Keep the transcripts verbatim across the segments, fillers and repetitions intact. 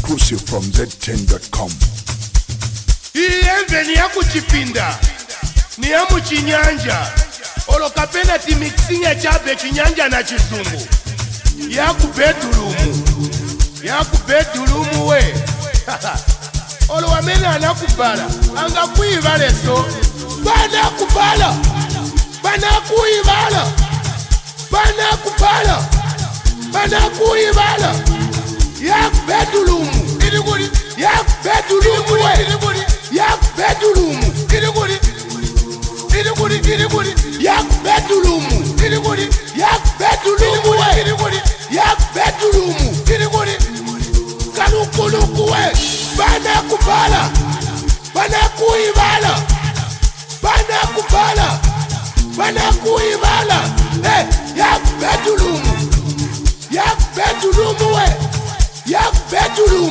Exclusive from Z ten dot com. Iyenve ni ya kuchipinda, ni ya muchinyanja. Olokapenda ti mixing ya chabe chinyanja na chizungu. Ya ku bedroom, ya ku bedroom we. Olo wamene anakubala, anga kuibale so. Bana kubala, bana kuibala, bana kubala, bana kuibala. Ya ku bedroom, idiguri. Ya ku bedroom we. Ya ku bedroom, idiguri. Idiguri, idiguri. Ya ku bedroom, idiguri. Ya ku bedroom we. Idiguri. Ya ku bedroom, idiguri. Kalukuluku we. Bana kubala, bana kuibala, bana kubala, bana kuibala. Hey, ya ku bedroom, ya ku bedroom we. Ya ku bedroom.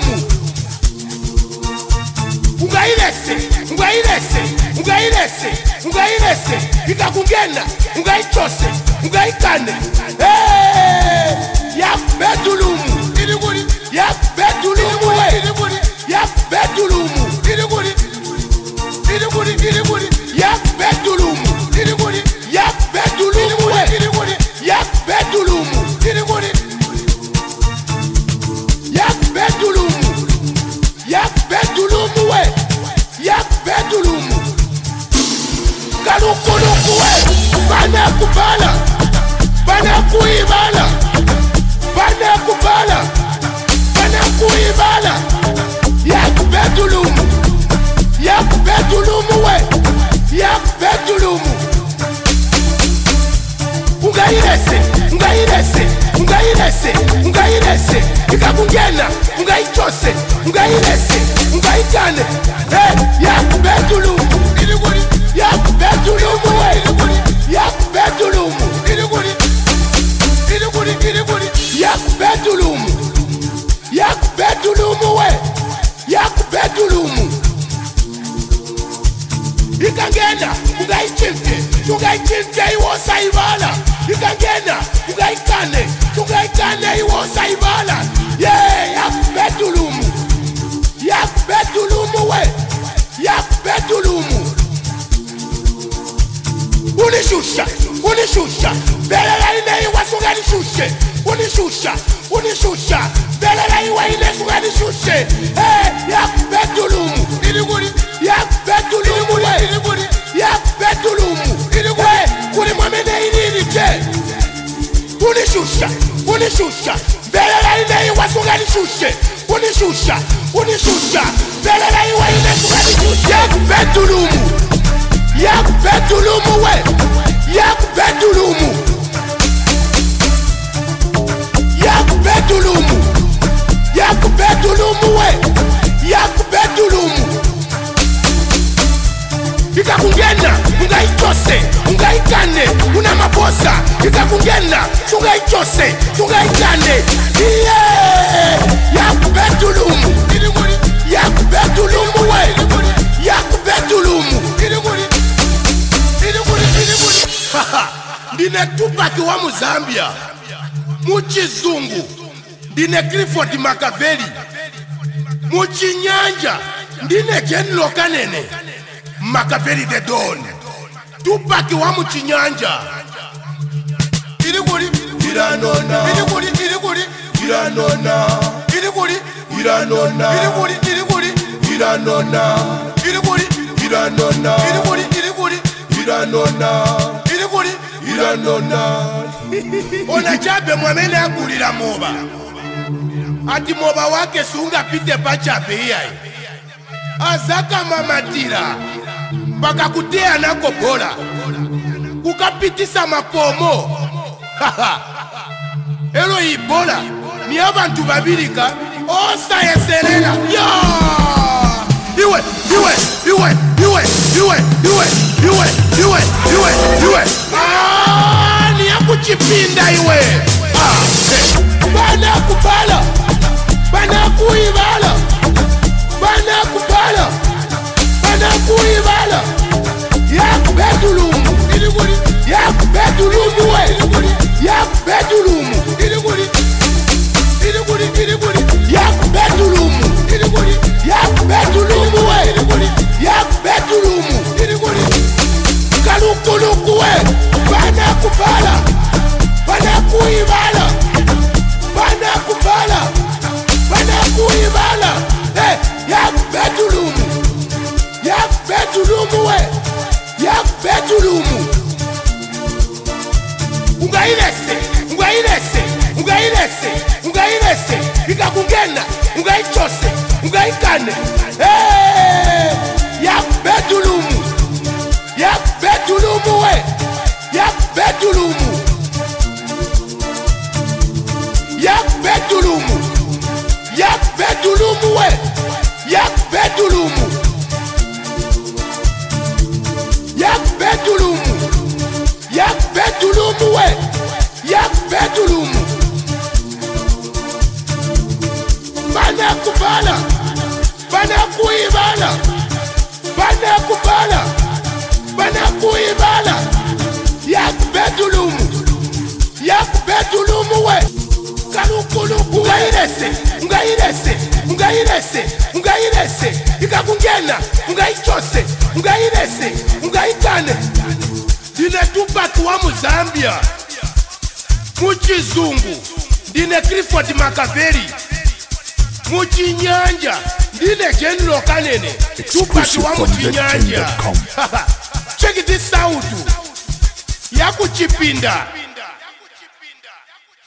Ungailese, ungailese, ungailese, ungailese. Ikakungena, ungaichose, ungaikane. Hey, ya ku bedroom, idiguri. Ya ku bedroom we. Idiguri. Ya ku bedroom, idiguri. Idiguri, idiguri. Ya ku bedroom, idiguri. Ya ku bedroom we. Idiguri. Ya ku bedroom, idiguri. Ya ku bedroom. Ya ku bedroom we. Ya ku bedroom. Kalukuluku we. Bana kubala, bana kuibala, bana kubala, bana kuibala. Ya ku bedroom, ya ku bedroom we. Ya ku bedroom. Ungailese, ungailese, ungailese, ungailese. Ikakungena, ungaichose, ungailese, ungaikane. Hey, ya ku bedroom, idiguri. Ya ku bedroom we. Idiguri. Ya ku bedroom, idiguri. Idiguri, idiguri. Ya ku bedroom. Ya ku bedroom we. Ya ku bedroom. Ikangena, ungaichimfe, ungaichimfe iwosa ibala. Ikangena, ungaikane, ungaikane iwosa ibala. Yeah, ya ku bedroom. Ya ku bedroom we. Ya ku bedroom. Unishusha, unishusha. Belela ine iwasunga nishushe. Unishusha, unishusha. Belela iwa ine sunga nishushe. Hey, ya ku bedroom. Idiguri. Ya ku bedroom we. Idiguri. Ya ku bedroom. Idiguri. Kuri mwamene inini che. Unishusha, unishusha. Belela ine iwasunga nishushe. Unishusha, unishusha. Belela iwa ine sunga nishushe. Ya ku bedroom. Ya ku bedroom we. Ya ku bedroom. Ya ku bedroom. Ya ku bedroom we. Ya ku bedroom. Ikakungena, ungaichose, ungaikane, una mabosa. Ikakungena, ungaichose, ungaikane. Yeah! Ya ku bedroom. Idiguri. Ya ku bedroom we. Idiguri. Ya ku bedroom. Idiguri. Idiguri, idiguri. Haha, ndine Tupac wa Muzambia. Muchizungu, ndine Clifford Makaveli. Muchinyanja, ndine Jen Lokanene. Makaveli the Don. Tupac wa Muchinyanja. Idiguri. Iranona. Idiguri, idiguri. Iranona. Idiguri. Iranona. Idiguri, idiguri. Iranona. Idiguri. Iranona. Idiguri, idiguri. Iranona. Idiguri. Iranona. Ona chabe mwamene akulira moba. Ati moba wake sunga pite pa chabe yai. Azaka mamatira. Baka kutea nako bola. Ukapitisa mapomo. Haha. Elo ibola. Ni abantu babirika. Osa yeserela. Yo! Iwe, iwe, iwe, iwe, iwe, iwe, iwe, iwe, iwe, iwe. Ah, ni ya kuchipinda iwe. Ah, hey. Bana kubala, bana kuibala, bana kubala, bana kuibala. Ya ku bedroom, idiguri. Ya ku bedroom we. Idiguri. Ya ku bedroom, idiguri. Idiguri, idiguri. Ya ku bedroom. we yakubethulumu ungayilese ungayilese ungayilese ungayilese ikakungena ungayitshose ungayikane hey yakubethulumu yakubethulumu we yakubethulumu yakubethulumu yakubethulumu we yakubethulumu yakubethulumu yakubethulumu we yakubethulumu banakubala banakuyibala banakubala banakuyibala yakubethulumu yakubethulumu we kalukuluku ungayilese ungayilese ungayilese ungayilese ikakungena ungayitshose ungayilese ungayikane ndine Tupac wa Muzambia muchizungu ndine Clifford Makaveli muchinyanja ndine General Kanene Tupac wa muchinyanja check this out yakuchipinda